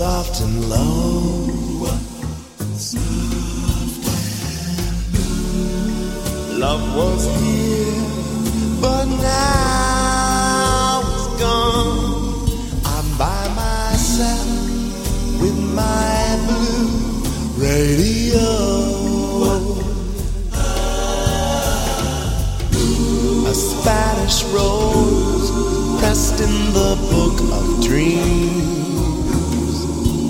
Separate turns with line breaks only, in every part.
soft and low. Love was here, but now it's gone. I'm by myself with my blue radio. A Spanish rose pressed in the book of dreams.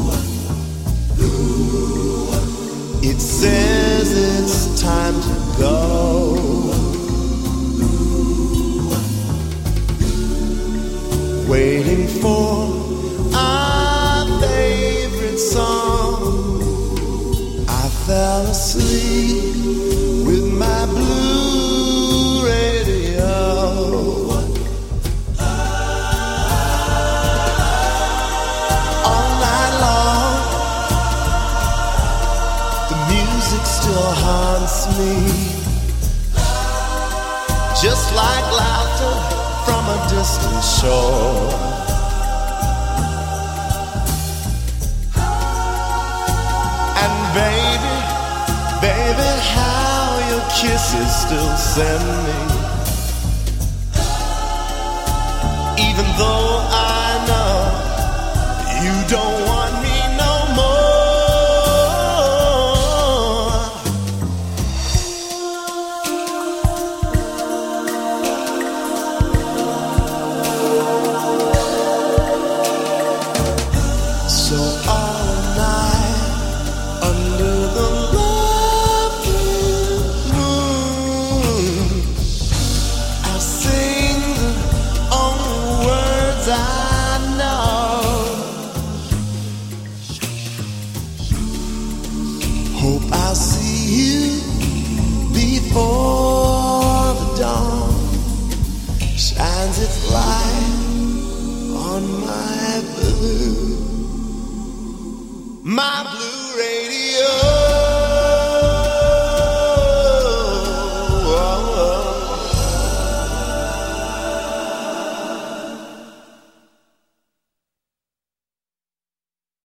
It says it's time to go. Waiting for our favorite song. I fell asleep with my blue radio. All night long, the music still haunts me, just like laughter from a distant shore. And baby, baby, how your kisses still send me, even though I know you don't want me no more. So all night under the lovely moon, I'll sing the only words I know. Hope I'll see you before the dawn shines its light on my blue radio.